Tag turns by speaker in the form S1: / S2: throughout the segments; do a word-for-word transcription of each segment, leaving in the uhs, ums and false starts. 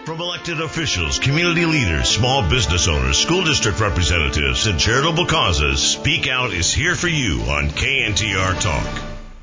S1: From elected officials, community leaders, small business owners, school district representatives, and charitable causes, Speak Out is here for you on K N T R Talk.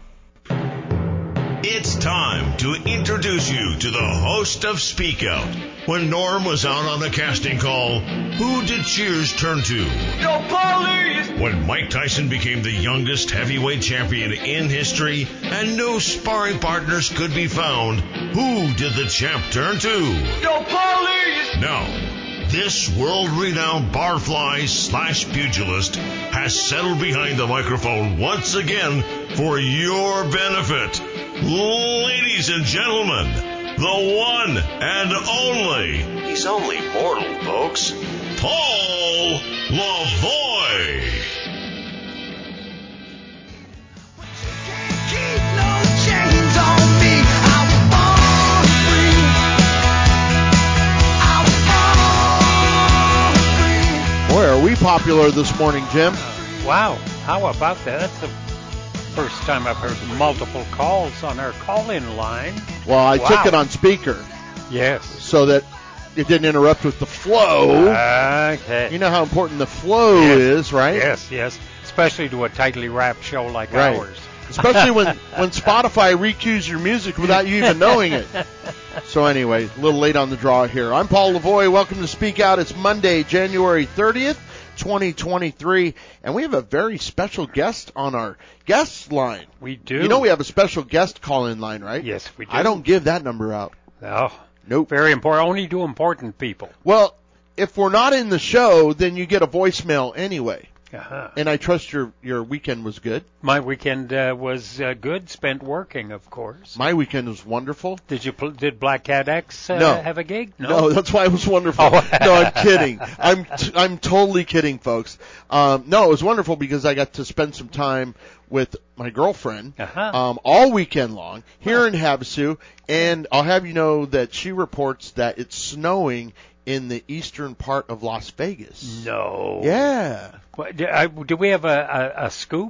S1: It's time to introduce you to the host of Speak Out. When Norm was out on the casting call, who did Cheers turn to?
S2: No police!
S1: When Mike Tyson became the youngest heavyweight champion in history and no sparring partners could be found, who did the champ turn to?
S2: No police!
S1: Now, this world-renowned barfly slash pugilist has settled behind the microphone once again for your benefit. Ladies and gentlemen, the one and only, he's only mortal, folks, Paul Lavoie.
S3: Boy, are we popular this morning, Jim.
S4: Wow, how about that? That's the first time I've heard multiple calls on our call-in line.
S3: Well, I
S4: Wow.
S3: took it on speaker.
S4: Yes.
S3: So that it didn't interrupt with the flow.
S4: Okay.
S3: You know how important the flow
S4: Yes.
S3: is, right?
S4: Yes, yes. Especially to a tightly wrapped show like
S3: Right.
S4: ours.
S3: Especially when, when Spotify recues your music without you even knowing it. So anyway, a little late on the draw here. I'm Paul Lavoie. Welcome to Speak Out. It's Monday, January thirtieth, twenty twenty-three, and we have a very special guest on our guest line.
S4: We do.
S3: You know we have a special guest call-in line, right?
S4: Yes, we do.
S3: I don't give that number out.
S4: Oh,
S3: Nope.
S4: very important. Only to important people.
S3: Well, if we're not in the show, then you get a voicemail anyway.
S4: Uh-huh.
S3: And I trust your, your weekend was good.
S4: My weekend uh, was uh, good, spent working, of course.
S3: My weekend was wonderful.
S4: Did you pl- did Black Cat X uh,
S3: No.
S4: have a gig?
S3: No, that's why it was wonderful.
S4: Oh.
S3: No, I'm kidding. I'm t- I'm totally kidding, folks. Um, no, it was wonderful because I got to spend some time with my girlfriend
S4: Uh-huh.
S3: um, all weekend long here in Havasu, and I'll have you know that she reports that it's snowing in the eastern part of Las Vegas.
S4: No.
S3: Yeah.
S4: What, do, I, do we have a, a, a scoop?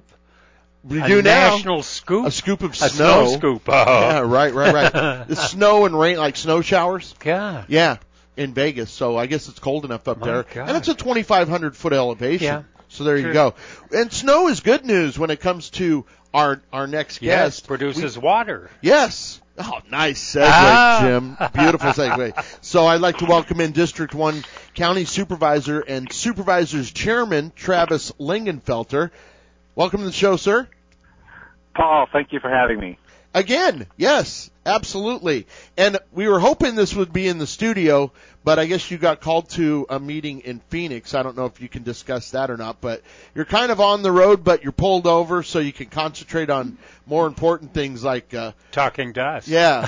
S3: We
S4: a
S3: do now.
S4: national scoop?
S3: A scoop of
S4: A
S3: snow.
S4: snow scoop. Oh.
S3: Yeah, right, right, right. The snow and rain, like snow showers.
S4: God.
S3: Yeah, in Vegas. So I guess it's cold enough up
S4: My
S3: there.
S4: God.
S3: And it's a twenty-five hundred foot elevation.
S4: Yeah.
S3: So there
S4: Sure.
S3: you go. And snow is good news when it comes to our our next
S4: Yes,
S3: guest.
S4: produces
S3: We-
S4: water.
S3: yes. Oh, nice segue,
S4: Ah.
S3: Jim. Beautiful segue. So I'd like to welcome in District one County Supervisor and Supervisor's Chairman, Travis Lingenfelter. Welcome to the show, sir.
S5: Paul, thank you for having me.
S3: Again, yes, absolutely. And we were hoping this would be in the studio, but I guess you got called to a meeting in Phoenix. I don't know if you can discuss that or not, but you're kind of on the road, but you're pulled over so you can concentrate on more important things like, uh,
S4: Talking to us.
S3: yeah.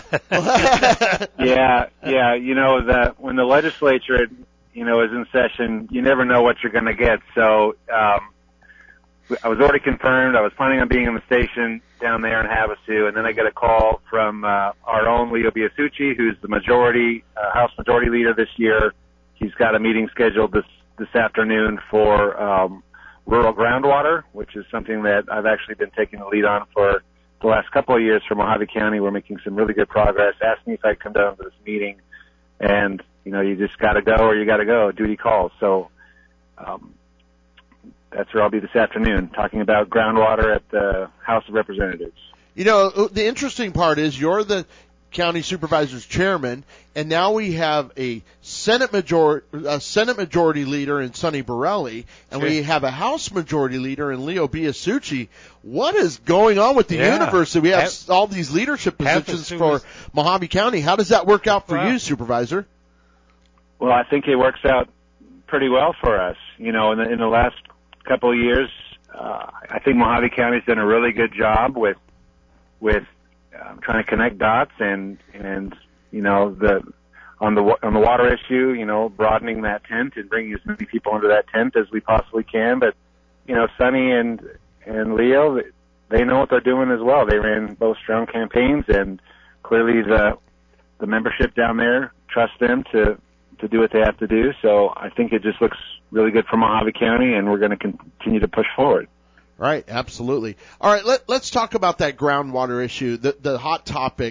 S5: Yeah, yeah. You know that when the legislature, you know, is in session, you never know what you're going to get. So um, I was already confirmed. I was planning on being in the station down there in Havasu, and then I get a call from uh, our own Leo Biasucci, who's the majority uh, House Majority Leader this year. He's got a meeting scheduled this this afternoon for um, rural groundwater, which is something that I've actually been taking the lead on for the last couple of years for Mojave County. We're making some really good progress. Asked me if I'd come down to this meeting, and you know, you just got to go or you got to go. Duty calls. So um, that's where I'll be this afternoon, talking about groundwater at the House of Representatives.
S3: You know, the interesting part is you're the county supervisor's chairman, and now we have a Senate major a Senate majority leader in Sonny Borelli, and we have a House majority leader in Leo Biasucci. What is going on with the
S4: Yeah.
S3: university? We have
S4: Half-
S3: all these leadership
S4: half
S3: positions
S4: as
S3: for
S4: soon
S3: Mojave County. How does that work out for
S4: Wow.
S3: you, Supervisor?
S5: Well, I think it works out pretty well for us. You know, in the, in the last couple of years, uh, I think Mojave County's done a really good job with with um, trying to connect dots and and you know the on the wa- on the water issue, you know, broadening that tent and bringing as many people into that tent as we possibly can. But you know, Sonny and and Leo, they know what they're doing as well. They ran both strong campaigns, and clearly the the membership down there trusts them to to do what they have to do. So I think it just looks really good for Mojave County, and we're going to continue to push forward.
S3: Right, absolutely. All right, let, let's talk about that groundwater issue, the, the hot topic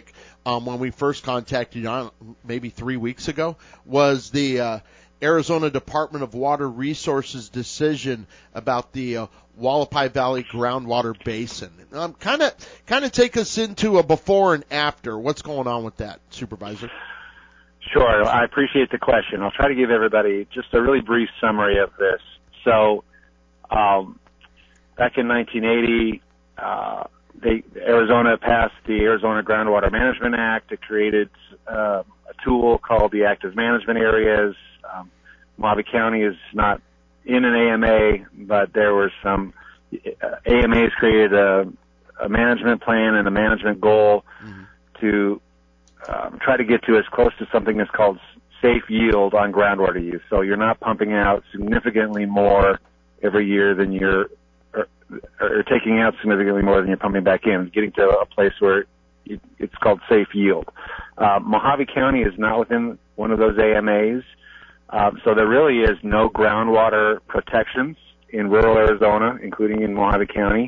S3: um, when we first contacted you, on maybe three weeks ago, was the uh, Arizona Department of Water Resources decision about the uh, Hualapai Valley groundwater basin. Um, kind of, kind of take us into a before and after. What's going on with that, Supervisor?
S5: Sure. I appreciate the question. I'll try to give everybody just a really brief summary of this. So, um, back in nineteen eighty, uh, they, Arizona passed the Arizona Groundwater Management Act. It created uh, a tool called the Active Management Areas. Um, Mojave County is not in an A M A, but there were some uh, A M As created a, a management plan and a management goal mm-hmm. to um, try to get to as close to something that's called safe yield on groundwater use. So you're not pumping out significantly more every year than you're, or, or taking out significantly more than you're pumping back in. Getting to a place where it, it's called safe yield. Uh, Mojave County is not within one of those A M As. Um, so there really is no groundwater protections in rural Arizona, including in Mojave County.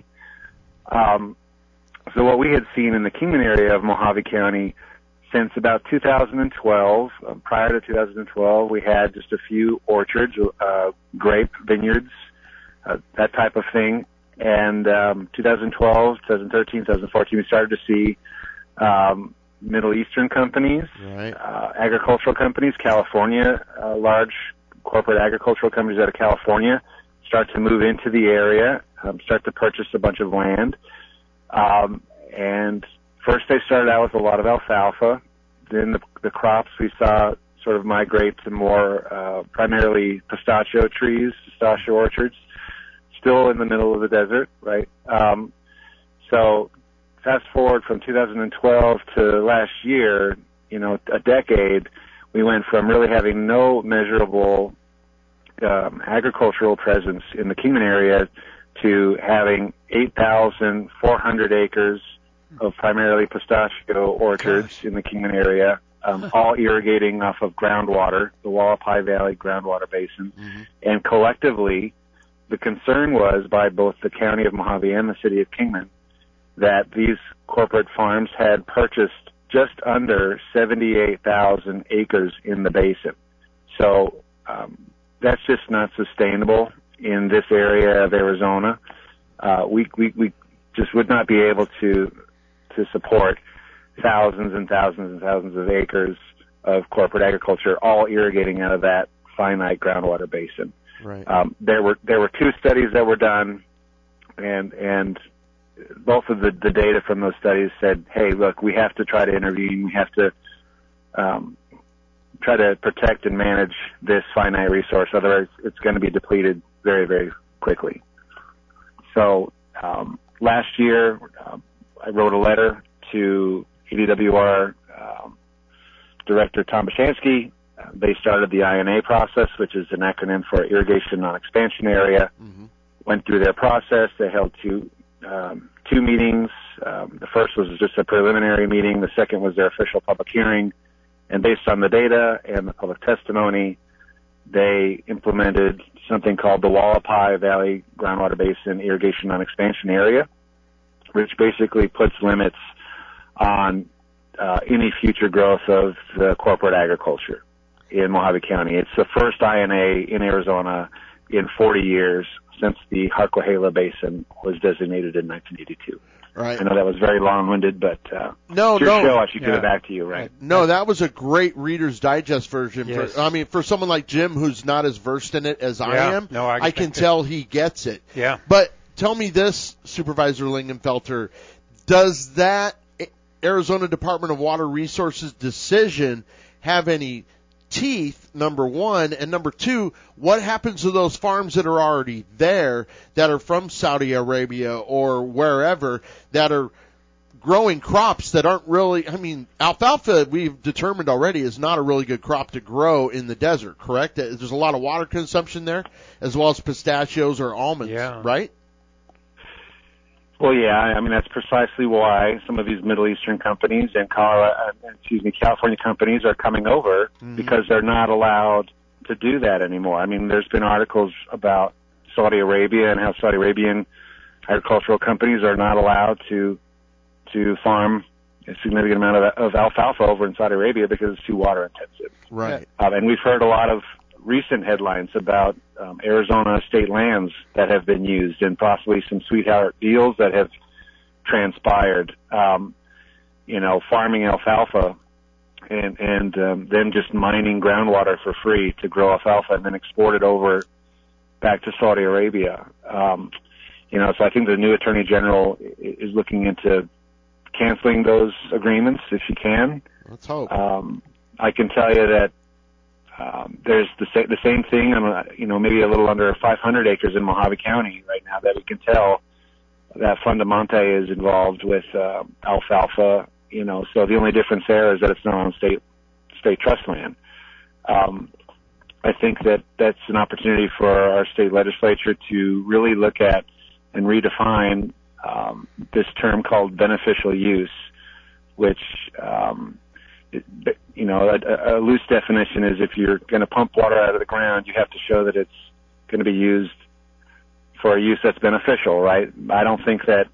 S5: Um, so what we had seen in the Kingman area of Mojave County since about two thousand twelve, um, prior to two thousand twelve, we had just a few orchards, uh, grape vineyards, uh, that type of thing. And um, twenty twelve, twenty thirteen, twenty fourteen, we started to see um, Middle Eastern companies,
S3: right.
S5: uh, agricultural companies, California, uh, large corporate agricultural companies out of California start to move into the area, um, start to purchase a bunch of land. Um, and first they started out with a lot of alfalfa. Then the, the crops we saw sort of migrate to more uh, primarily pistachio trees, pistachio orchards, still in the middle of the desert, right? Um, so fast forward from two thousand twelve to last year, you know, a decade, we went from really having no measurable um, agricultural presence in the Kingman area to having eight thousand four hundred acres of primarily pistachio orchards Gosh. in the Kingman area, um, all irrigating off of groundwater, the Hualapai Valley groundwater basin. Mm-hmm. And collectively, the concern was by both the county of Mojave and the city of Kingman that these corporate farms had purchased just under seventy-eight thousand acres in the basin. So um, that's just not sustainable in this area of Arizona. Uh, we, we, we just would not be able to to support thousands and thousands and thousands of acres of corporate agriculture, all irrigating out of that finite groundwater basin.
S3: Right.
S5: Um, there were there were two studies that were done, and and both of the, the data from those studies said, hey, look, we have to try to intervene. We have to um, try to protect and manage this finite resource. Otherwise, it's going to be depleted very, very quickly. So um, last year, uh, I wrote a letter to E D W R um, Director Tom Bashansky. Uh, they started the I N A process, which is an acronym for Irrigation Non-Expansion Area. Mm-hmm. Went through their process. They held two um, two meetings. Um, the first was just a preliminary meeting. The second was their official public hearing. And based on the data and the public testimony, they implemented something called the Hualapai Valley Groundwater Basin Irrigation Non-Expansion Area, which basically puts limits on uh, any future growth of the corporate agriculture in Mojave County. It's the first I N A in Arizona in forty years since the Harquahala Basin was designated in nineteen eighty-two.
S3: Right.
S5: I know that was very long-winded, but uh,
S3: no,
S5: it's your
S3: no.
S5: show. I should
S4: yeah.
S5: give it back to you, right?
S3: No, that was a great Reader's Digest version.
S4: Yes.
S3: For, I mean, for someone like Jim who's not as versed in it as
S4: yeah.
S3: I am,
S4: no, I,
S3: I can
S4: it.
S3: tell he gets it.
S4: Yeah.
S3: But tell me this, Supervisor Lingenfelter, does that Arizona Department of Water Resources decision have any teeth, number one, and number two, what happens to those farms that are already there that are from Saudi Arabia or wherever that are growing crops that aren't really, I mean, alfalfa we've determined already is not a really good crop to grow in the desert, correct? There's a lot of water consumption there as well as pistachios or almonds,
S4: yeah.
S3: right?
S5: Well, yeah, I mean, that's precisely why some of these Middle Eastern companies and Colorado, excuse me, California companies are coming over mm-hmm. because they're not allowed to do that anymore. I mean, there's been articles about Saudi Arabia and how Saudi Arabian agricultural companies are not allowed to to farm a significant amount of, of alfalfa over in Saudi Arabia because it's too water intensive.
S3: Right.
S5: Um, and we've heard a lot of recent headlines about um, Arizona state lands that have been used and possibly some sweetheart deals that have transpired, um, you know, farming alfalfa and, and um, them just mining groundwater for free to grow alfalfa and then export it over back to Saudi Arabia. Um, you know, so I think the new Attorney General is looking into canceling those agreements if she can.
S3: Let's hope.
S5: Um, I can tell you that um, there's the, sa- the same thing on, a, you know, maybe a little under five hundred acres in Mojave County right now that we can tell that Fundamonte is involved with uh, alfalfa. You know, so the only difference there is that it's not on state state trust land. Um, I think that that's an opportunity for our state legislature to really look at and redefine um, this term called beneficial use, which, um, it, you know, a, a loose definition is if you're going to pump water out of the ground, you have to show that it's going to be used for a use that's beneficial, right? I don't think that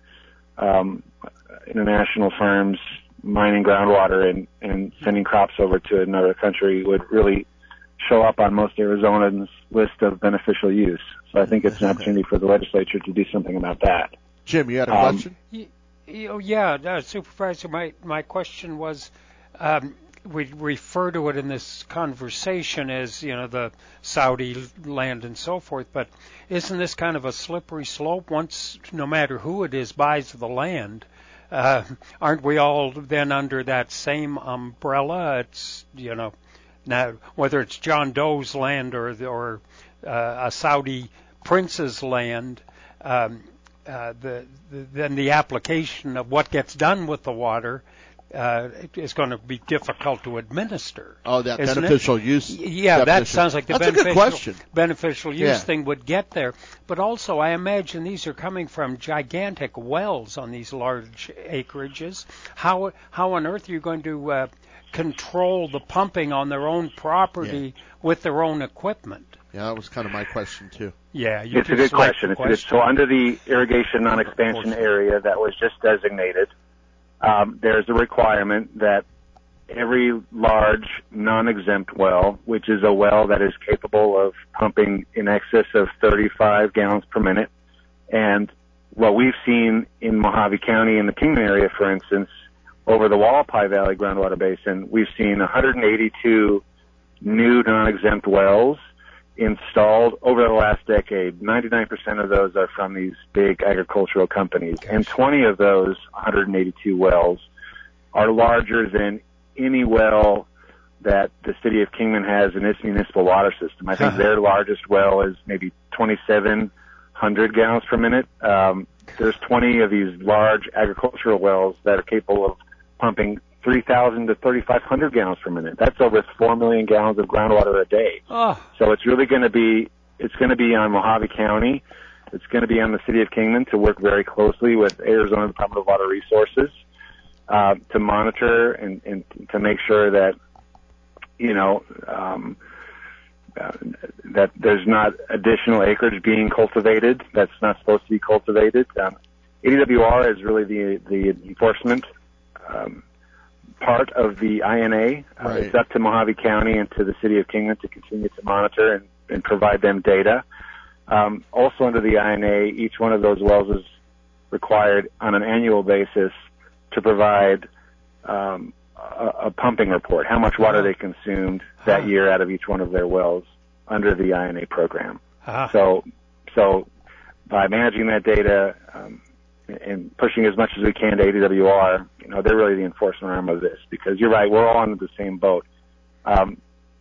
S5: um, international firms mining groundwater and, and sending crops over to another country would really show up on most Arizonans' list of beneficial use. So I think it's an opportunity for the legislature to do something about that.
S3: Jim, you had a
S5: Um,
S3: question?
S4: Y- y- Yeah, uh, Supervisor, my, my question was, um, we refer to it in this conversation as, you know, the Saudi land and so forth, but isn't this kind of a slippery slope? Once, no matter who it is, buys the land, uh, aren't we all then under that same umbrella? It's, you know, now whether it's John Doe's land or or uh, a Saudi prince's land, um, uh, the, the then the application of what gets done with the water uh, is going to be difficult to administer.
S3: Oh, that
S4: isn't
S3: beneficial
S4: it?
S3: use.
S4: Yeah, that
S3: definition.
S4: sounds like the
S3: That's a good
S4: beneficial,
S3: question.
S4: beneficial use
S3: Yeah.
S4: thing would get there. But also, I imagine these are coming from gigantic wells on these large acreages. How how on earth are you going to uh, control the pumping on their own property
S3: Yeah.
S4: with their own equipment?
S3: Yeah, that was kind of my question, too.
S4: Yeah, you
S5: It's a
S4: just
S5: good
S4: like
S5: question.
S4: the
S5: It's a good, so under the irrigation
S3: Of
S5: non-expansion
S3: course.
S5: area that was just designated, um, there's a requirement that every large non-exempt well, which is a well that is capable of pumping in excess of thirty-five gallons per minute, and what we've seen in Mojave County in the Kingman area, for instance, over the Wallapai Valley groundwater basin, we've seen one hundred eighty-two new non-exempt wells installed over the last decade. ninety-nine percent of those are from these big agricultural companies, and twenty of those one hundred eighty-two wells are larger than any well that the city of Kingman has in its municipal water system. I think their largest well is maybe twenty-seven hundred gallons per minute. Um, there's twenty of these large agricultural wells that are capable of pumping three thousand to thirty-five hundred gallons per minute. That's over four million gallons of groundwater a day.
S4: Oh,
S5: So it's really going to be, it's going to be on Mojave County. It's going to be on the city of Kingman to work very closely with Arizona Department of Water Resources uh, to monitor and, and to make sure that, you know, um, uh, that there's not additional acreage being cultivated that's not supposed to be cultivated. Um, A D W R is really the the enforcement um, part of the I N A. Uh,
S3: Right.
S5: It's up to Mojave County and to the city of Kingman to continue to monitor and, and provide them data. Um, also under the I N A, each one of those wells is required on an annual basis to provide um, a, a pumping report, how much water they consumed that year out of each one of their wells under the I N A program.
S4: ah.
S5: So, so by managing that data um, and pushing as much as we can to A D W R, you know, they're really the enforcement arm of this. Because you're right, we're all on the same boat. Um,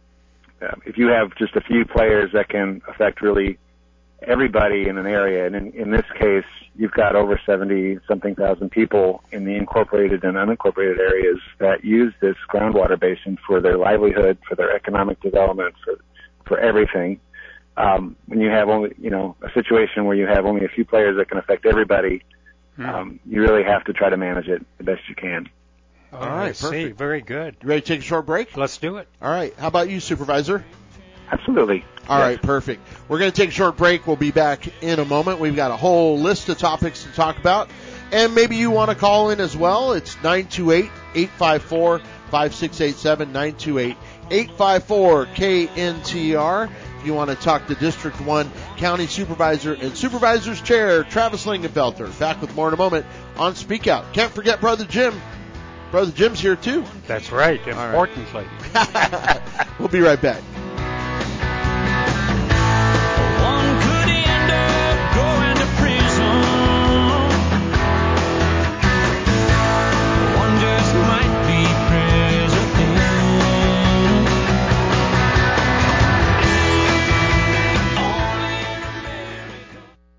S5: uh, if you have just a few players that can affect really everybody in an area, and in, in this case, you've got over seventy something thousand people in the incorporated and unincorporated areas that use this groundwater basin for their livelihood, for their economic development, for for everything. Um, when you have only, you know, a situation where you have only a few players that can affect everybody,
S4: Hmm.
S5: um, you really have to try to manage it the best you can.
S4: Oh,
S3: All right,
S4: I see.
S3: perfect.
S4: Very good.
S3: You ready to take a short break?
S4: Let's do it.
S3: All right. How about you, Supervisor?
S5: Absolutely.
S3: All
S5: Yes.
S3: right, perfect. We're going to take a short break. We'll be back in a moment. We've got a whole list of topics to talk about. And maybe you want to call in as well. It's nine two eight, eight five four, five six eight seven, nine two eight, eight five four, K N T R. If you want to talk to District one County Supervisor and Supervisor's Chair, Travis Lingenfelter. Back with more in a moment on Speak Out. Can't forget Brother Jim. Brother Jim's here too.
S4: That's right, importantly.
S3: Right. We'll be right back.
S6: One could end up going to prison. One just might be president. Only in America.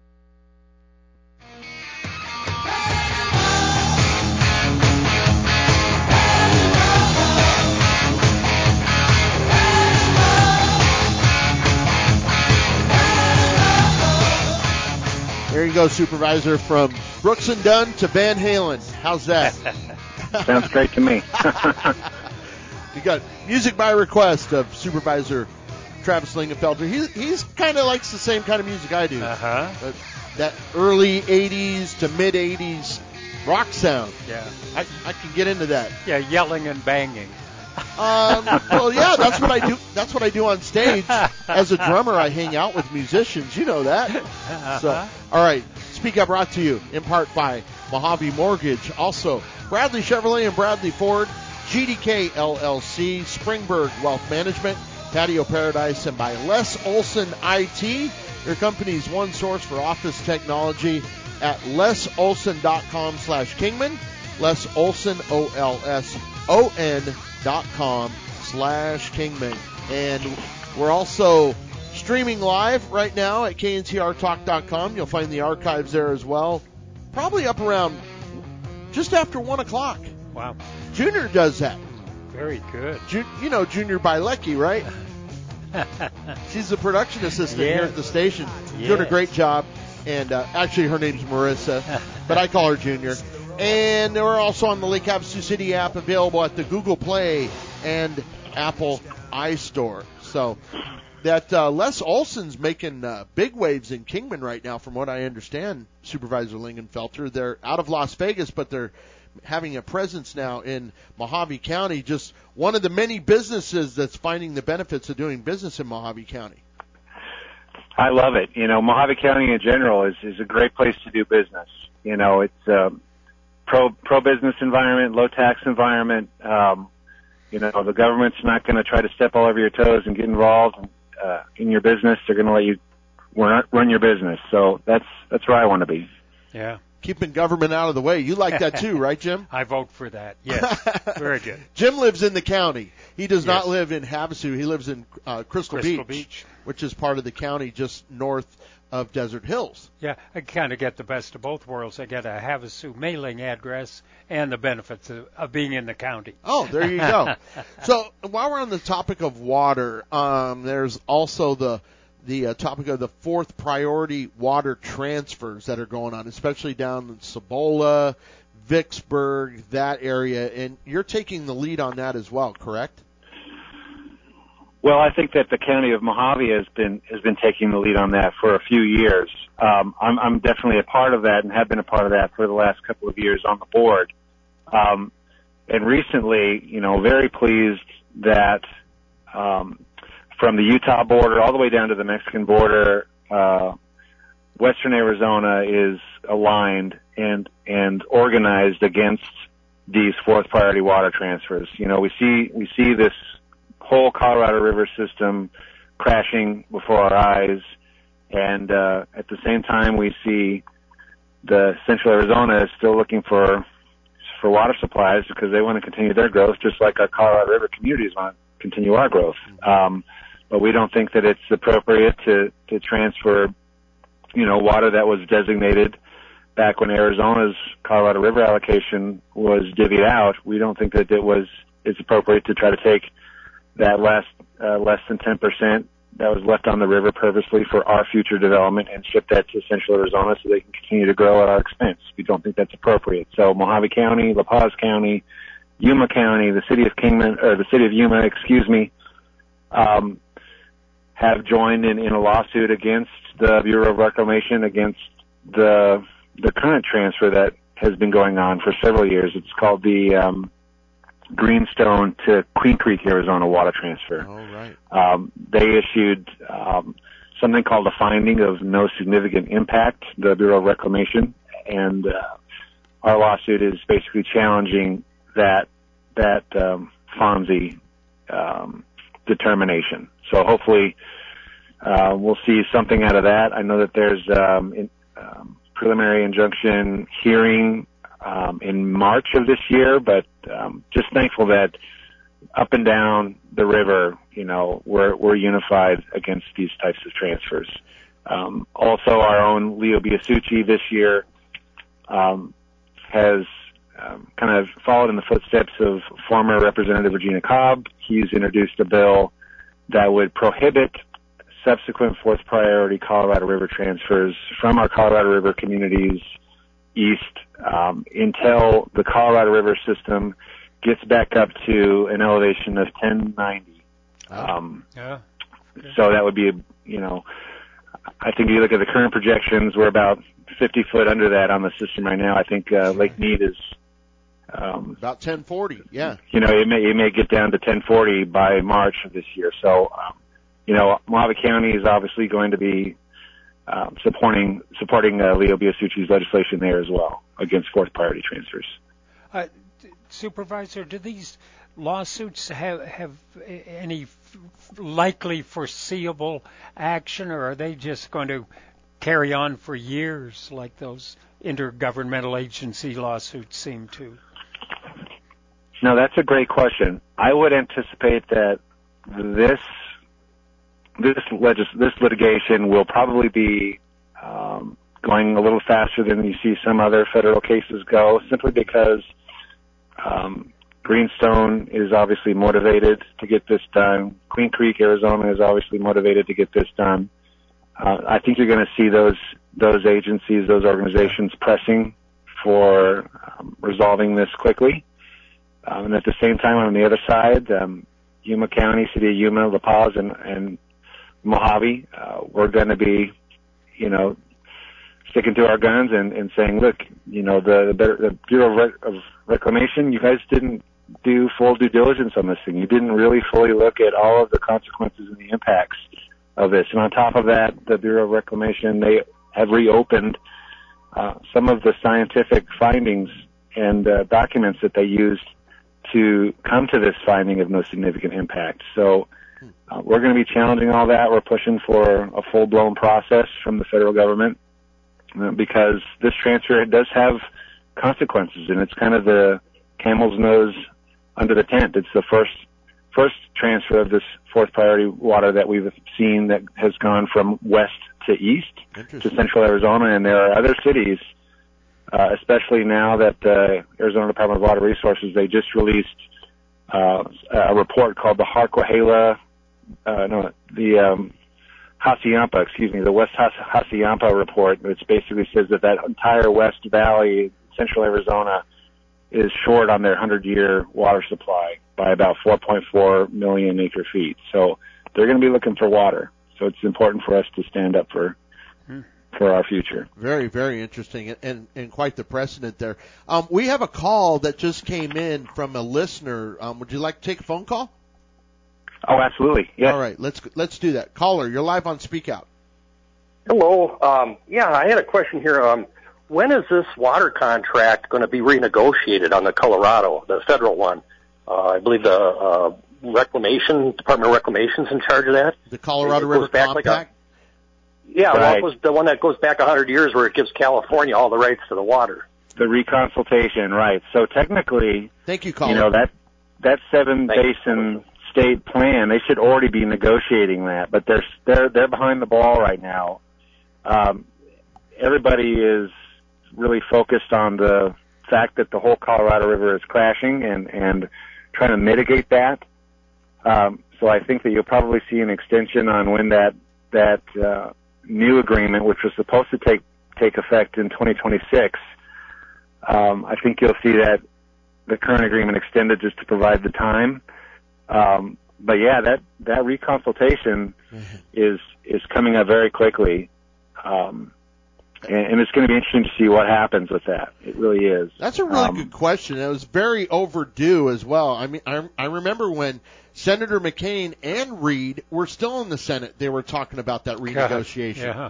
S3: There you go, Supervisor, from Brooks and Dunn to Van Halen. How's that?
S5: Sounds great to me.
S3: You got music by request of Supervisor Travis Lingenfelter. He he's kind of likes the same kind of music I do.
S4: Uh-huh.
S3: Uh, that early eighties to mid eighties rock sound.
S4: Yeah.
S3: I I can get into that.
S4: Yeah, yelling and banging.
S3: Um, well, yeah, that's what I do. That's what I do on stage. As a drummer, I hang out with musicians. You know that. So, all right. Speak Up brought to you in part by Mojave Mortgage. Also, Bradley Chevrolet and Bradley Ford, G D K L L C, Springberg Wealth Management, Patio Paradise, and by Les Olson I T, your company's one source for office technology at lesolson.com slash Kingman. Les Olson, O L S O N dot com slash Kingman. And we're also streaming live right now at K N T R talk dot com. You'll find the archives there as well. Probably up around just after one o'clock.
S4: Wow.
S3: Junior does that.
S4: Very good.
S3: Ju- you know Junior Bilecki, right? She's the production assistant
S4: Yes.
S3: here at the station.
S4: Yes.
S3: Doing a great job. And uh, actually her name's Marissa, but I call her Junior. And we're also on the Lake Havasu City app, available at the Google Play and Apple iStore. So that uh, Les Olson's making uh, big waves in Kingman right now, from what I understand, Supervisor Lingenfelter. They're out of Las Vegas, but they're having a presence now in Mojave County, just one of the many businesses that's finding the benefits of doing business in Mojave County.
S5: I love it. You know, Mojave County in general is, is a great place to do business. You know, it's a pro, pro-business environment, low-tax environment. Um, you know, the government's not going to try to step all over your toes and get involved uh, in your business. They're going to let you run, run your business. So that's that's where I want to be.
S4: Yeah.
S3: Keeping government out of the way. You like that too, right, Jim?
S4: I vote for that. Yes. Very good.
S3: Jim lives in the county. He does
S4: Yes.
S3: not live in Havasu. He lives in uh, Crystal,
S4: Crystal
S3: Beach,
S4: Beach.
S3: which is part of the county just north of Desert Hills.
S4: Yeah, I kind of get the best of both worlds. I get a Havasu mailing address and the benefits of, of being in the county.
S3: Oh, there you go. So while we're on the topic of water, um, there's also the the uh, topic of the fourth priority water transfers that are going on, especially down in Cibola, Vicksburg, that area, and you're taking the lead on that as well, correct?
S5: Well, I think that the county of Mojave has been has been taking the lead on that for a few years. Um, I'm, I'm definitely a part of that and have been a part of that for the last couple of years on the board. Um, and recently, you know, very pleased that um, from the Utah border all the way down to the Mexican border, uh, Western Arizona is aligned and and organized against these fourth priority water transfers. You know, we see we see this whole Colorado River system crashing before our eyes, and uh, at the same time we see the Central Arizona is still looking for for water supplies because they want to continue their growth, just like our Colorado River communities want to continue our growth. Um, but we don't think that it's appropriate to to transfer, you know, water that was designated back when Arizona's Colorado River allocation was divvied out. We don't think that it was it's appropriate to try to take that last uh, less than ten percent that was left on the river purposely for our future development and ship that to Central Arizona so they can continue to grow at our expense. We don't think that's appropriate. So Mojave County, La Paz County, Yuma County, the city of Kingman, or the city of Yuma, excuse me, um, have joined in, in a lawsuit against the Bureau of Reclamation against the the current transfer that has been going on for several years. It's called the um, Greenstone to Queen Creek, Arizona water transfer.
S3: All right.
S5: Um, they issued um, something called a finding of no significant impact, the Bureau of Reclamation, and uh, our lawsuit is basically challenging that that um, FONSI um, determination. So hopefully uh, we'll see something out of that. I know that there's um, in, um, preliminary injunction hearing um, in March of this year, but um, just thankful that up and down the river, you know, we're we're unified against these types of transfers. Um, also, our own Leo Biasucci this year um, has um, kind of followed in the footsteps of former Representative Regina Cobb. He's introduced a bill that would prohibit subsequent fourth priority Colorado River transfers from our Colorado River communities east um, until the Colorado River system gets back up to an elevation of ten ninety. Um,
S4: Yeah. Okay.
S5: So that would be, you know, I think if you look at the current projections, we're about fifty foot under that on the system right now. I think uh, Lake Mead is, um,
S3: About ten forty, yeah.
S5: you know, it may it may get down to ten forty by March of this year. So, um, you know, Mojave County is obviously going to be um, supporting supporting uh, Leo Biasucci's legislation there as well against fourth priority transfers.
S4: Uh, Supervisor, do these lawsuits have have any f- likely foreseeable action, or are they just going to carry on for years like those intergovernmental agency lawsuits seem to?
S5: No, that's a great question. I would anticipate that this this legis- this litigation will probably be um, going a little faster than you see some other federal cases go, simply because um, Greenstone is obviously motivated to get this done. Queen Creek, Arizona is obviously motivated to get this done. Uh, I think you're going to see those those agencies, those organizations pressing for um, resolving this quickly. Um, and at the same time, on the other side, um, Yuma County, City of Yuma, La Paz, and, and Mojave, uh, we're going to be, you know, sticking to our guns and, and saying, look, you know, the, the, better, the Bureau of, Rec- of Reclamation, you guys didn't do full due diligence on this thing. You didn't really fully look at all of the consequences and the impacts of this. And on top of that, the Bureau of Reclamation, they have reopened uh, some of the scientific findings and uh, documents that they used to come to this finding of no significant impact. So uh, we're going to be challenging all that. We're pushing for a full-blown process from the federal government uh, because this transfer does have consequences, and it's kind of the camel's nose under the tent. It's the first first transfer of this fourth priority water that we've seen that has gone from west to east to central Arizona, and there are other cities, uh, especially now that the Arizona Department of Water Resources, they just released uh, a report called the Harquahala, uh, no, the um, Hassayampa, excuse me, the West Hassayampa report, which basically says that that entire West Valley, central Arizona, is short on their hundred-year water supply by about four point four million acre feet. So they're going to be looking for water. So it's important for us to stand up for for our future.
S3: Very, very interesting, and, and, and quite the precedent there. Um, we have a call that just came in from a listener. Um, would you like to take a phone call?
S5: Oh, absolutely. Yes.
S3: All right, let's let's do that. Caller, you're live on Speak Out.
S7: Hello. Um, yeah, I had a question here. Um, when is this water contract going to be renegotiated on the Colorado, the federal one? Uh, I believe the uh, Reclamation, Department of Reclamation's in charge of that.
S3: The Colorado River Compact?
S7: Like a, yeah,
S5: right.
S7: well, it was the one that goes back one hundred years where it gives California all the rights to the water.
S5: The reconsultation, right. So technically,
S3: Thank you, caller.
S5: you know, that, that seven
S7: Thank
S5: basin
S7: you.
S5: state plan, they should already be negotiating that, but they're, they're, they're behind the ball right now. Um, everybody is really focused on the fact that the whole Colorado River is crashing and, and trying to mitigate that. Um, so I think that you'll probably see an extension on when that, that, uh, new agreement, which was supposed to take, take effect in twenty twenty-six. Um, I think you'll see that the current agreement extended just to provide the time. Um, but yeah, that, that reconsultation mm-hmm. is, is coming up very quickly. Um, and, and it's going to be interesting to see what happens with that. It really is.
S3: That's a really
S5: um,
S3: good question. It was very overdue as well. I mean, I, I remember when Senator McCain and Reid were still in the Senate, they were talking about that renegotiation.
S4: Yeah.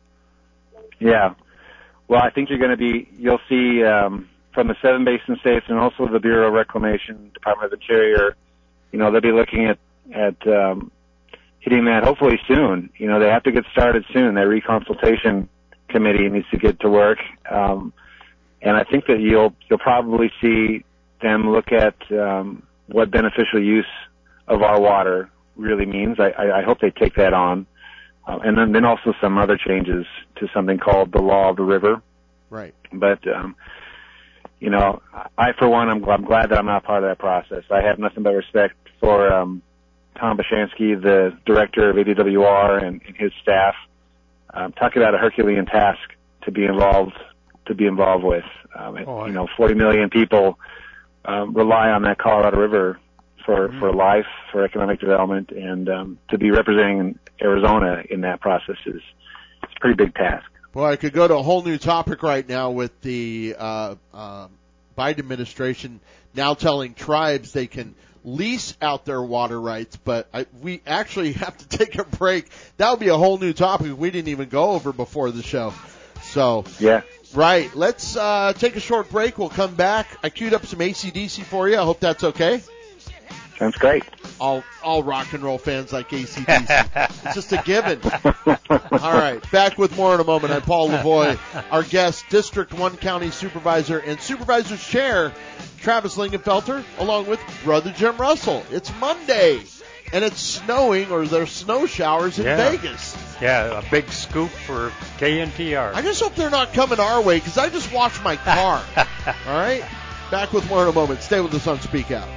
S5: Yeah. Well, I think you're going to be, you'll see um, from the seven basin states and also the Bureau of Reclamation, Department of Interior, you know, they'll be looking at, at um, hitting that hopefully soon. You know, they have to get started soon. Their reconsultation committee needs to get to work. Um, and I think that you'll, you'll probably see them look at um, what beneficial use of our water really means. I, I, I hope they take that on. Uh, and then, then also some other changes to something called the law of the river.
S3: Right.
S5: But, um, you know, I, for one, I'm, I'm glad that I'm not part of that process. I have nothing but respect for um, Tom Bashansky, the director of A D W R, and, and his staff. Um, talk about a Herculean task to be involved to be involved with. Um,
S4: oh,
S5: you know, forty million people um, rely on that Colorado River for, mm-hmm. for life, for economic development, and um, to be representing Arizona in that process is it's a pretty big task.
S3: Well, I could go to a whole new topic right now with the uh, uh, Biden administration now telling tribes they can lease out their water rights, but I, we actually have to take a break. That would be a whole new topic we didn't even go over before the show. So,
S5: yeah.
S3: Right. Let's uh, take a short break. We'll come back. I queued up some A C D C for you. I hope that's okay.
S5: Sounds great.
S3: All all rock and roll fans like A C D C. It's just a given. All right. Back with more in a moment. I'm Paul Lavoie. Our guest, District one County Supervisor and Supervisor's Chair, Travis Lingenfelter, along with Brother Jim Russell. It's Monday, and it's snowing, or there's snow showers in
S4: yeah.
S3: Vegas.
S4: Yeah, a big scoop for K N T R.
S3: I just hope they're not coming our way, because I just washed my car. All right? Back with more in a moment. Stay with us on Speak Out.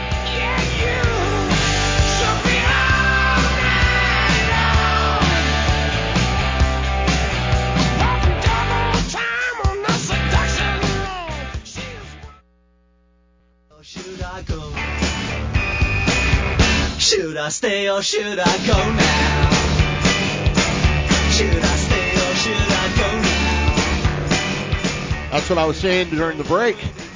S8: Should I go? Should I stay or should I go now? Should I stay or should I go now?
S3: That's what I was saying during the break.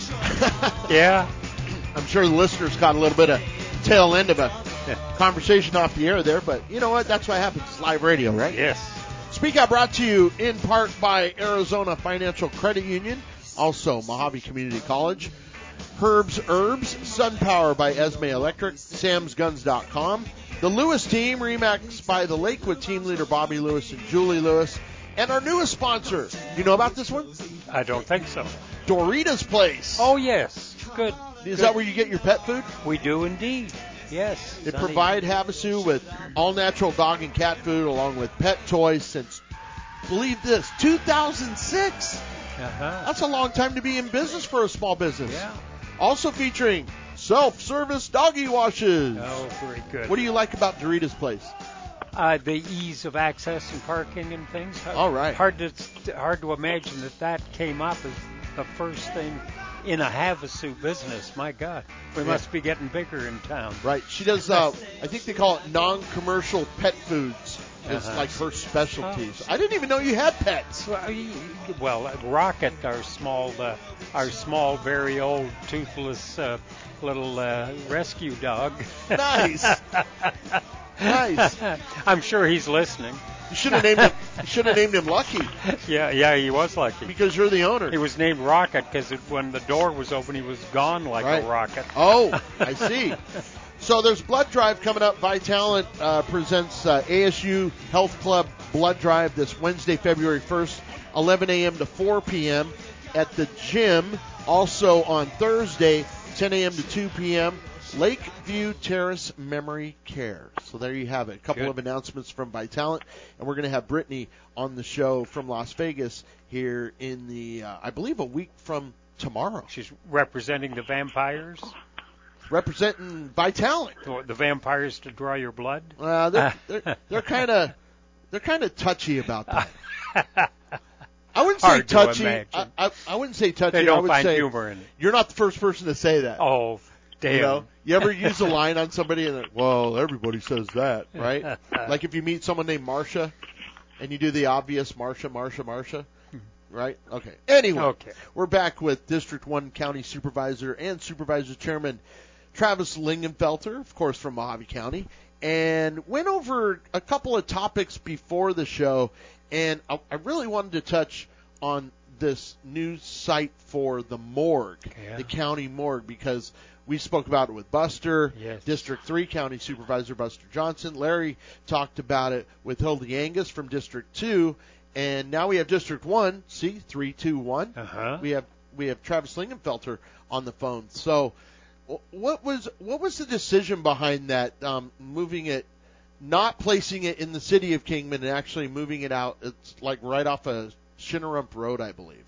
S4: Yeah.
S3: I'm sure the listeners caught a little bit of tail end of a conversation off the air there, but you know what? That's what happens. It's live radio, right?
S4: Yes.
S3: Speak Out brought to you in part by Arizona Financial Credit Union, also Mojave Community College, Herb's Herbs, SunPower by Esme Electric, Sam's Guns dot com, the Lewis Team, Remax by the Lakewood team leader Bobby Lewis and Julie Lewis, and our newest sponsor. You know about this one?
S4: I don't think so.
S3: Dorita's Place.
S4: Oh, yes. Good.
S3: Is
S4: Good.
S3: that where you get your pet food?
S4: We do indeed. Yes.
S3: They
S4: Sonny.
S3: provide Havasu with all-natural dog and cat food along with pet toys since, believe this, two thousand six.
S4: Uh-huh.
S3: That's a long time to be in business for a small business.
S4: Yeah.
S3: Also featuring self-service doggy washes.
S4: Oh, very good.
S3: What do you like about Dorita's Place?
S4: Uh, the ease of access and parking and things.
S3: All right.
S4: Hard to hard to imagine that that came up as the first thing in a Havasu business. My God, we
S3: Yeah.
S4: must be getting bigger in town.
S3: Right. She does, uh, I think they call it non-commercial pet foods. It's
S4: Uh-huh.
S3: like her specialties. I didn't even know you had pets.
S4: Well, you- well, Rocket, our small, uh, our small, very old, toothless uh, little uh, rescue dog.
S3: Nice. Nice.
S4: I'm sure he's listening.
S3: You should have named him. You should have named him Lucky
S4: Yeah, yeah, he was lucky.
S3: because you're the owner.
S4: He was named Rocket because when the door was open, he was gone like
S3: Right.
S4: a rocket.
S3: Oh, I see. So there's blood drive coming up. Vitalant uh, presents uh, A S U Health Club blood drive this Wednesday, February first, eleven a.m. to four p.m. at the gym. Also on Thursday, ten a.m. to two p.m., Lakeview Terrace Memory Care. So there you have it. A couple
S4: Good.
S3: of announcements from Vitalant, and we're going to have Brittany on the show from Las Vegas here in the, uh, I believe, a week from tomorrow.
S4: She's representing the vampires,
S3: Representing Vitalant.
S4: the, the vampires to draw your blood.
S3: Uh, they're they're, they're kind of they're kind of touchy about that. I wouldn't say
S4: Hard to
S3: touchy.
S4: imagine.
S3: I, I, I wouldn't say touchy.
S4: They
S3: I
S4: don't
S3: would
S4: find
S3: say
S4: humor in it.
S3: you're not the first person to say that.
S4: Oh, damn.
S3: You know, you ever use a line on somebody and, well, everybody says that, right? Like if you meet someone named Marsha and you do the obvious Marsha, Marsha, Marsha, right? Okay. Anyway,
S4: Okay.
S3: we're back with District one County Supervisor and Supervisor Chairman Travis Lingenfelter, of course, from Mojave County, and went over a couple of topics before the show, and I, I really wanted to touch on this new site for the morgue,
S4: Yeah.
S3: the county morgue, because we spoke about it with Buster,
S4: Yes.
S3: District three County Supervisor Buster Johnson. Larry talked about it with Hildy Angus from District two, and now we have District one, see, three two one.
S4: Uh-huh.
S3: We have we have Travis Lingenfelter on the phone. So what was what was the decision behind that, um, moving it, not placing it in the city of Kingman and actually moving it out? It's like right off of Shinnerump Road, I believe.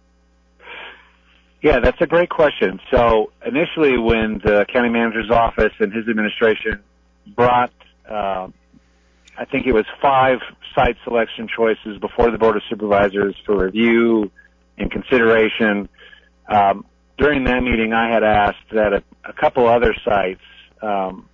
S5: Yeah, that's a great question. So initially when the county manager's office and his administration brought, uh, I think it was five site selection choices before the Board of Supervisors for review and consideration, um, during that meeting I had asked that a, a couple other sites um,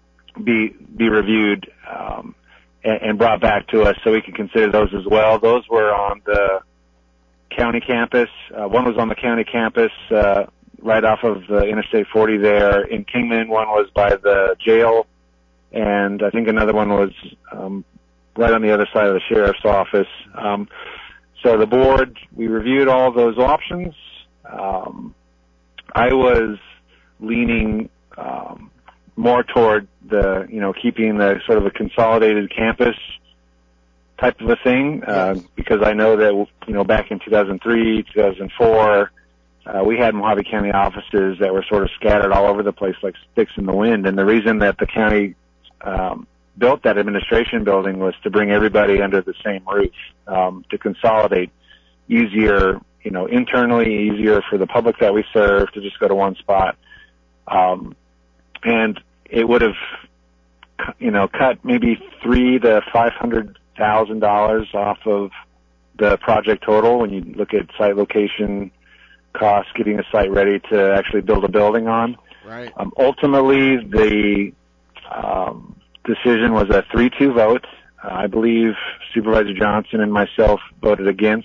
S5: be be reviewed um, and, and brought back to us so we could consider those as well. Those were on the county campus. Uh, one was on the county campus, uh, right off of uh, Interstate forty there in Kingman. One was by the jail, and I think another one was um, right on the other side of the sheriff's office. Um, so the board, we reviewed all those options. Um, I was leaning um, more toward the, you know, keeping the sort of a consolidated campus type of a thing, uh,
S3: Yes.
S5: because I know that, you know, back in two thousand three, two thousand four, uh, we had Mojave County offices that were sort of scattered all over the place like sticks in the wind. And the reason that the county um, built that administration building was to bring everybody under the same roof, um, to consolidate easier, you know, internally, easier for the public that we serve to just go to one spot. Um, and it would have, you know, cut maybe three to five hundred thousand dollars off of the project total when you look at site location costs, getting a site ready to actually build a building on.
S3: Right.
S5: Um, ultimately, the um, decision was a three two vote. Uh, I believe Supervisor Johnson and myself voted against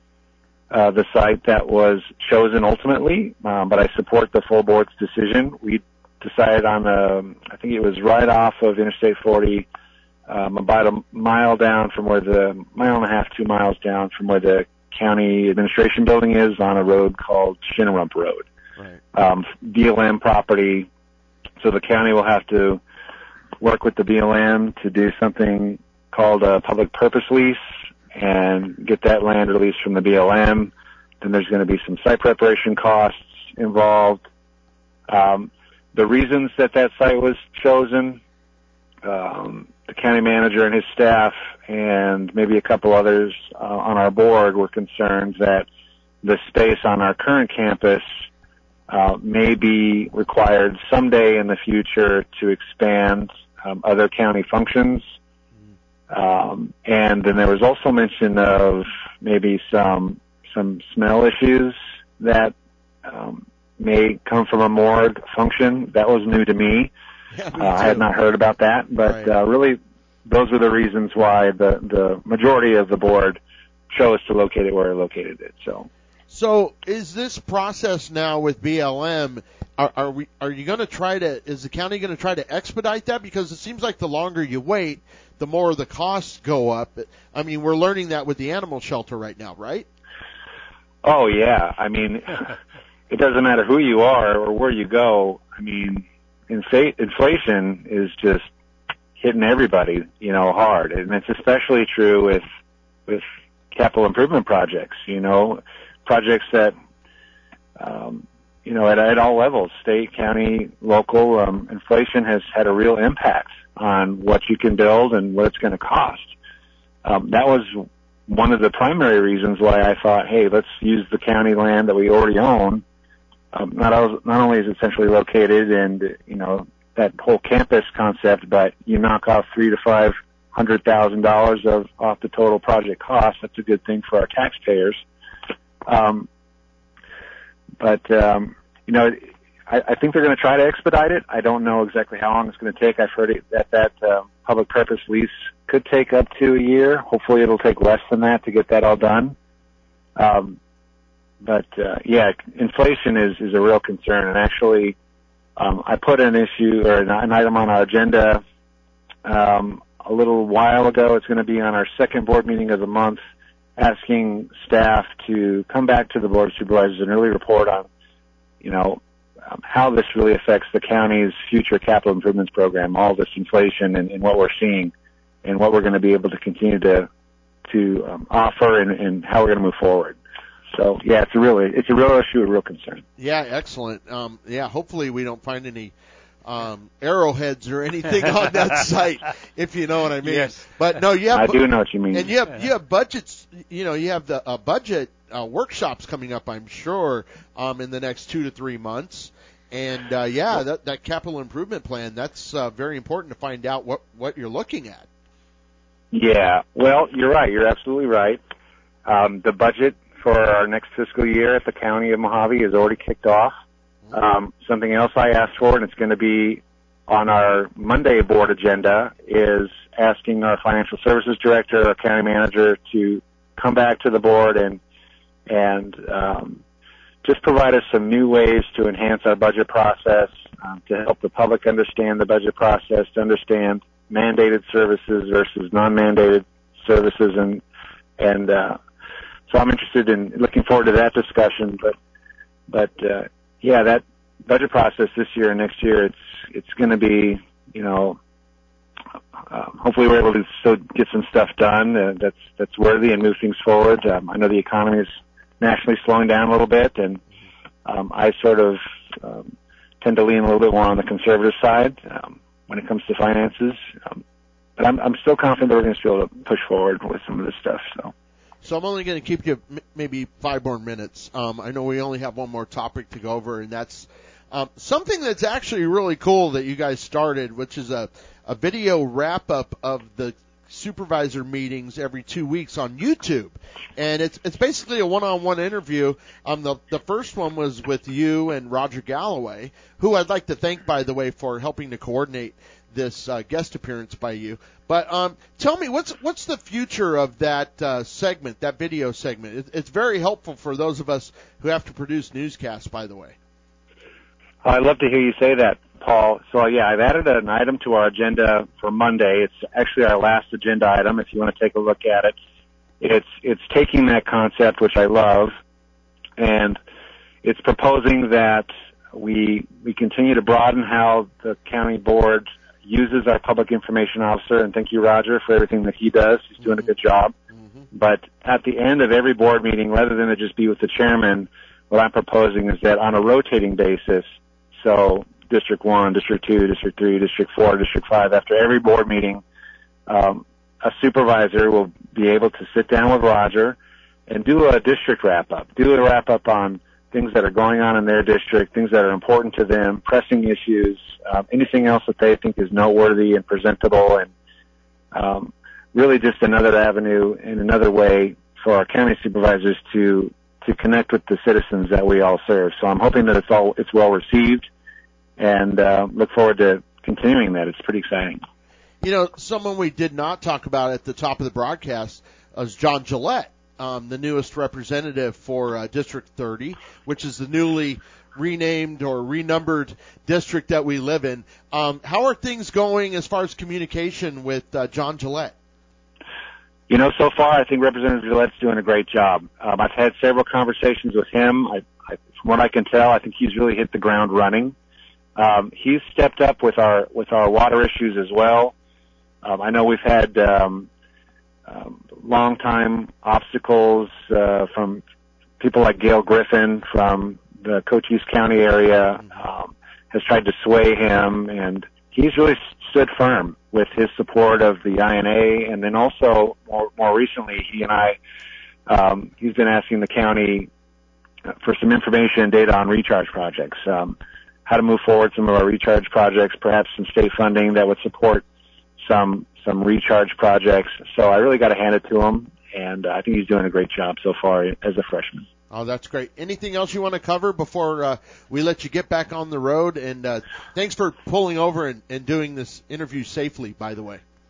S5: uh, the site that was chosen ultimately, um, but I support the full board's decision. We decided on, um, I think it was right off of Interstate forty, um, about a mile down from where the, mile and a half, two miles down from where the county administration building is, on a road called Shinnerump Road.
S3: Right.
S5: Um, B L M property, so the county will have to work with the B L M to do something called a public purpose lease and get that land released from the B L M. Then there's going to be some site preparation costs involved. Um, the reasons that that site was chosen, um, the county manager and his staff and maybe a couple others uh, on our board were concerned that the space on our current campus uh, may be required someday in the future to expand um, other county functions. Um, and then there was also mention of maybe some some smell issues that um, may come from a morgue function. That was new to me.
S3: Yeah, me
S5: uh, I had
S3: too.
S5: not heard about that, but
S3: Right.
S5: uh, really those were the reasons why the, the majority of the board chose to locate it where it located it. So,
S3: So is this process now with B L M, are, are we, are you going to try to, is the county going to try to expedite that? Because it seems like the longer you wait, the more the costs go up. I mean, we're learning that with the animal shelter right now, right?
S5: oh yeah, I mean, it doesn't matter who you are or where you go. I mean, infa- inflation is just hitting everybody, you know, hard. And it's especially true with, with capital improvement projects, you know, projects that, um, you know, at, at all levels, state, county, local, um, inflation has had a real impact on what you can build and what it's going to cost. Um, that was one of the primary reasons why I thought, hey, let's use the county land that we already own. Um, not, al- not only is it centrally located and, you know, that whole campus concept, but you knock off three to five hundred thousand dollars of off the total project cost. That's a good thing for our taxpayers. Um, but um, you know, I, I think they're going to try to expedite it. I don't know exactly how long it's going to take. I've heard it, that that uh, public purpose lease could take up to a year. Hopefully, it'll take less than that to get that all done. Um, but uh, yeah, inflation is is a real concern, and actually, um, I put an issue or an, an item on our agenda um, a little while ago. It's going to be on our second board meeting of the month, asking staff to come back to the Board of Supervisors and really report on, you know, um, how this really affects the county's future capital improvements program, all this inflation and, and what we're seeing, and what we're going to be able to continue to to um, offer, and, and how we're going to move forward. So yeah, it's a really it's a real issue, a real concern.
S3: Yeah, excellent. Um, yeah, hopefully we don't find any um, arrowheads or anything on that site, if you know what I mean.
S4: Yes.
S3: But no, you have
S5: I do know what you mean.
S3: and you have you have budgets. You know, you have the uh, budget uh, workshops coming up, I'm sure, um, in the next two to three months. And uh, yeah, that that capital improvement plan, that's uh, very important to find out what what you're looking at.
S5: Yeah, well, you're right. You're absolutely right. Um, the budget for our next fiscal year at the County of Mojave is already kicked off. Um, something else I asked for, and it's going to be on our Monday board agenda, is asking our financial services director, our county manager, to come back to the board and and um, just provide us some new ways to enhance our budget process, um, to help the public understand the budget process, to understand mandated services versus non-mandated services, and and uh, so I'm interested in looking forward to that discussion. But but uh, yeah, that budget process this year and next year, it's it's going to be, you know, uh, hopefully we're able to still get some stuff done uh, that's that's worthy and move things forward. Um, I know the economy is nationally slowing down a little bit, and um, I sort of um, tend to lean a little bit more on the conservative side um, when it comes to finances. Um, but I'm, I'm still confident that we're going to be able to push forward with some of this stuff. So,
S3: so I'm only going to keep you m- maybe five more minutes. Um, I know we only have one more topic to go over, and that's um, something that's actually really cool that you guys started, which is a, a video wrap-up of the supervisor meetings every two weeks on YouTube. And it's it's basically a one-on-one interview. Um, the, the first one was with you and Roger Galloway, who I'd like to thank, by the way, for helping to coordinate this uh, guest appearance by you. But um, tell me, what's what's the future of that uh, segment, that video segment? It, it's very helpful for those of us who have to produce newscasts, by the way.
S5: I'd love to hear you say that, Paul. So, yeah, I've added an item to our agenda for Monday. It's actually our last agenda item, if you want to take a look at it. It's it's taking that concept, which I love, and it's proposing that we we continue to broaden how the county board uses our public information officer, and thank you, Roger, for everything that he does. He's doing a good job.
S3: Mm-hmm.
S5: But at the end of every board meeting, rather than it just be with the chairman, what I'm proposing is that on a rotating basis, so District one, District two, District three, District four, District five, after every board meeting, um, a supervisor will be able to sit down with Roger and do a district wrap-up, do a wrap-up on things that are going on in their district, things that are important to them, pressing issues, um, anything else that they think is noteworthy and presentable, and um, really just another avenue and another way for our county supervisors to to connect with the citizens that we all serve. So I'm hoping that it's all it's well received, and uh, look forward to continuing that. It's pretty exciting.
S3: You know, someone we did not talk about at the top of the broadcast was John Gillette, um, the newest representative for uh, District thirty, which is the newly renamed or renumbered district that we live in. Um, how are things going as far as communication with uh, John Gillette?
S5: You know, so far I think Representative Gillette's doing a great job. Um, I've had several conversations with him. I, I, from what I can tell, I think he's really hit the ground running. Um, he's stepped up with our with our water issues as well. Um, I know we've had um, um, long-time obstacles uh, from people like Gail Griffin from the Cochise County area, um, has tried to sway him, and he's really stood firm with his support of the I N A, and then also more, more recently, he and I, um, he's been asking the county for some information and data on recharge projects, um, how to move forward some of our recharge projects, perhaps some state funding that would support some some recharge projects. So I really got to hand it to him, and uh, I think he's doing a great job so far as a freshman.
S3: Oh, that's great. Anything else you want to cover before uh, we let you get back on the road? And uh, thanks for pulling over and, and doing this interview safely, by the way.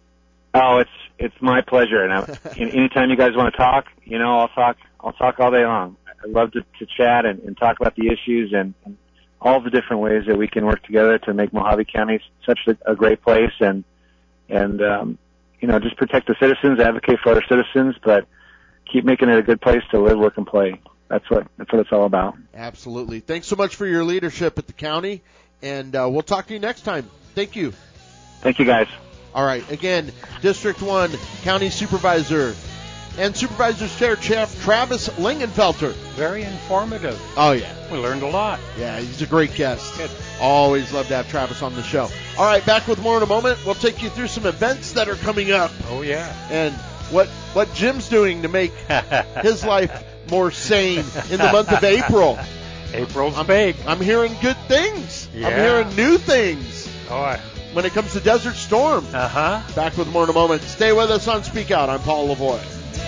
S5: Oh, it's it's my pleasure, and I, anytime you guys want to talk, you know, I'll talk. I'll talk all day long. I love to, to chat and, and talk about the issues and, and all the different ways that we can work together to make Mojave County such a, a great place, and and um, you know, just protect the citizens, advocate for our citizens, but keep making it a good place to live, work, and play. That's what that's what it's all about.
S3: Absolutely. Thanks so much for your leadership at the county, and uh, we'll talk to you next time. Thank you.
S5: Thank you, guys.
S3: All right. Again, District one County Supervisor and Supervisor's Chair Chef Travis Lingenfelter.
S4: Very informative.
S3: Oh, yeah.
S4: We learned a lot.
S3: Yeah, he's a great guest.
S4: Good.
S3: Always love to have Travis on the show. All right, back with more in a moment. We'll take you through some events that are coming up
S4: Oh, yeah.
S3: and what what Jim's doing to make his life more sane in the month of April.
S4: April's
S3: I'm,
S4: big.
S3: I'm hearing good things.
S4: Yeah.
S3: I'm hearing new things
S4: Oh, I-
S3: when it comes to Desert Storm.
S4: uh-huh.
S3: Back with more in a moment. Stay with us on Speak Out. I'm Paul Lavoie.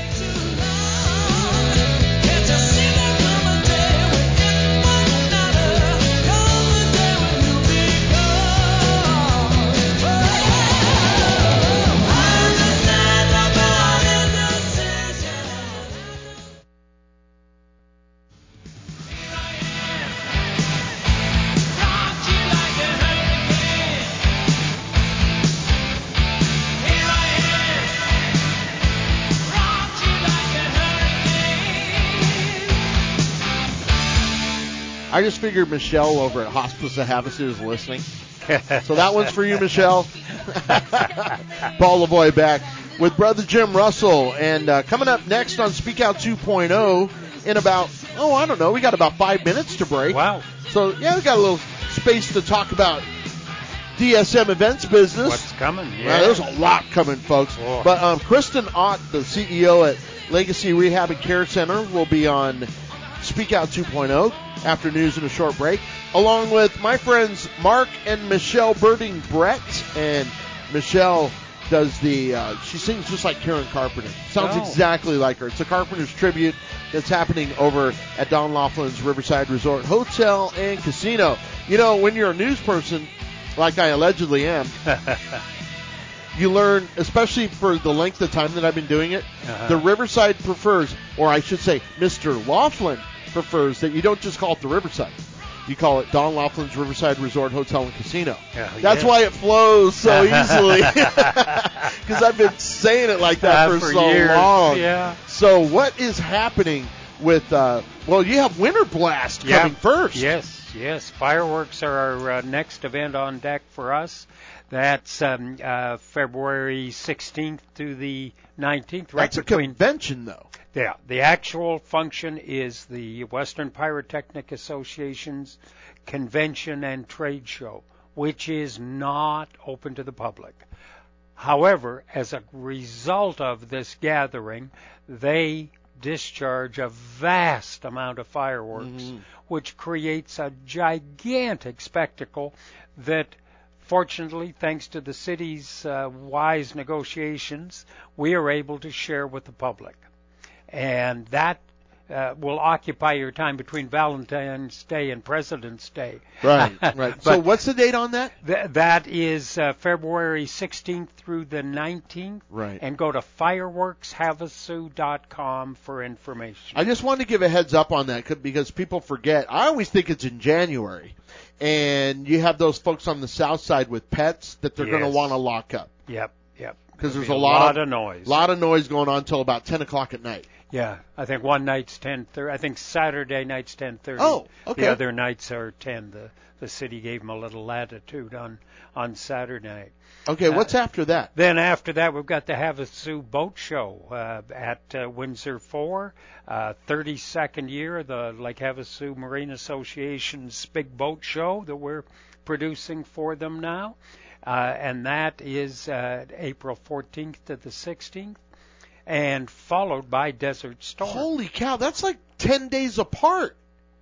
S3: I just figured Michelle over at Hospice of Havasu is listening. So that one's for you, Michelle. Paul Lavoie back with Brother Jim Russell. And uh, coming up next on Speak Out two point oh in about, oh, I don't know, we got about five minutes to break.
S4: Wow.
S3: So, yeah, we got a little space to talk about D S M events business.
S4: What's coming? Yeah.
S3: Well, there's a lot coming, folks.
S4: Oh.
S3: But um, Kristen Ott, the C E O at Legacy Rehab and Care Center, will be on Speak Out two point oh after news and a short break, along with my friends Mark and Michelle Birding Brett. And Michelle does the, uh, she sings just like Karen Carpenter. Sounds
S4: Oh.
S3: exactly like her. It's a Carpenter's tribute that's happening over at Don Laughlin's Riverside Resort Hotel and Casino. You know, when you're a news person, like I allegedly am, you learn, especially for the length of time that I've been doing it,
S4: Uh-huh.
S3: the Riverside prefers, or I should say Mister Laughlin prefers, that you don't just call it the Riverside. You call it Don Laughlin's Riverside Resort Hotel and Casino.
S4: Oh,
S3: That's
S4: yeah.
S3: why it flows so easily. Because I've been saying it like that
S4: Uh,
S3: for,
S4: for
S3: so
S4: years.
S3: long.
S4: Yeah.
S3: So what is happening with, uh, well, you have Winter Blast
S4: Yeah.
S3: coming first.
S4: Yes, yes. Fireworks are our uh, next event on deck for us. That's um, uh, February sixteenth to the nineteenth. Right
S3: That's a
S4: between.
S3: convention, though.
S4: Yeah, the actual function is the Western Pyrotechnic Association's convention and trade show, which is not open to the public. However, as a result of this gathering, they discharge a vast amount of fireworks,
S3: Mm-hmm.
S4: which creates a gigantic spectacle that, fortunately, thanks to the city's uh, wise negotiations, we are able to share with the public. And that uh, will occupy your time between Valentine's Day and President's Day.
S3: Right, right. So
S4: But
S3: what's the date on that?
S4: th- that is uh, February sixteenth through the nineteenth.
S3: Right.
S4: And go to fireworks havasu dot com for information.
S3: I just wanted to give a heads up on that 'cause- because people forget. I always think it's in January. And you have those folks on the south side with pets that they're going to
S4: Yes.
S3: want to lock up.
S4: Yep, yep.
S3: Because
S4: There'll
S3: there's
S4: be
S3: a lot,
S4: of noise.
S3: lot of noise going on until about ten o'clock at night.
S4: Yeah, I think one night's ten thirty. I think Saturday night's ten thirty.
S3: Oh, okay.
S4: The other nights are ten. The the city gave them a little latitude on on Saturday night.
S3: Okay, what's after that?
S4: Then after that, we've got the Havasu Boat Show uh, at uh, Windsor four, uh, thirty-second year of the Lake Havasu Marine Association's big boat show that we're producing for them now, uh, and that is uh, April fourteenth to the sixteenth. And followed by Desert Storm.
S3: Holy cow, that's like ten days apart.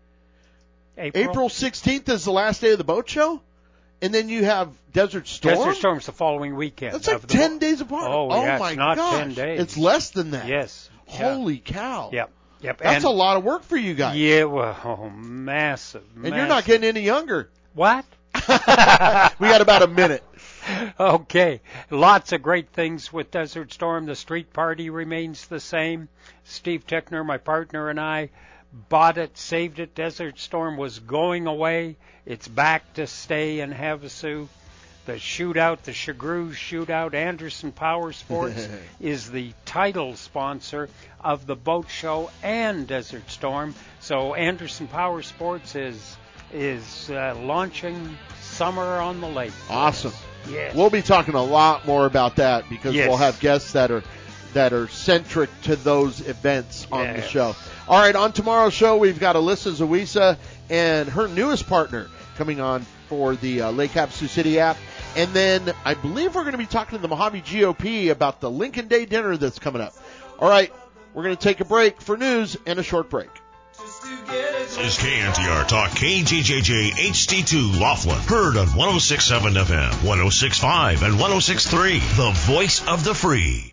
S4: April,
S3: April sixteenth is the last day of the boat show? And then you have Desert Storm?
S4: Desert Storm's the folling weekend.
S3: That's like
S4: of the
S3: ten
S4: boat.
S3: days apart.
S4: Oh,
S3: oh
S4: yeah, it's
S3: my
S4: not
S3: gosh.
S4: ten days.
S3: It's less than that.
S4: Yes.
S3: Holy cow.
S4: Yep. Yep.
S3: That's
S4: and,
S3: a lot of work for you guys.
S4: Yeah, well, oh, massive.
S3: And you're not getting any younger.
S4: What?
S3: We got about a minute.
S4: Okay, lots of great things with Desert Storm. The street party remains the same. Steve Tickner, my partner, and I bought it, saved it. Desert Storm was going away. It's back to stay in Havasu. The shootout, the Chagru shootout, Anderson Power Sports is the title sponsor of the boat show and Desert Storm. So Anderson Power Sports is is uh, launching Summer on the Lake.
S3: Awesome.
S4: Yes.
S3: We'll be talking a lot more about that because
S4: Yes.
S3: we'll have guests that are that are centric to those events on the
S4: Yes.
S3: show. All right, on tomorrow's show, we've got Alyssa Zawisa and her newest partner coming on for the uh, Lake Havasu City app. And then I believe we're going to be talking to the Mojave G O P about the Lincoln Day dinner that's coming up. All right, we're going to take a break for news and a short break.
S1: This is K N T R Talk, K J J J H D two Laughlin, heard on one oh six point seven F M, one oh six point five, and one oh six point three, the voice of the free.